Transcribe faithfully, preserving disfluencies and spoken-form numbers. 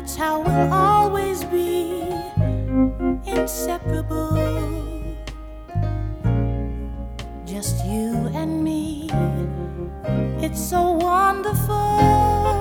That's how we'll always be, inseparable. Just you and me. It's so wonderful.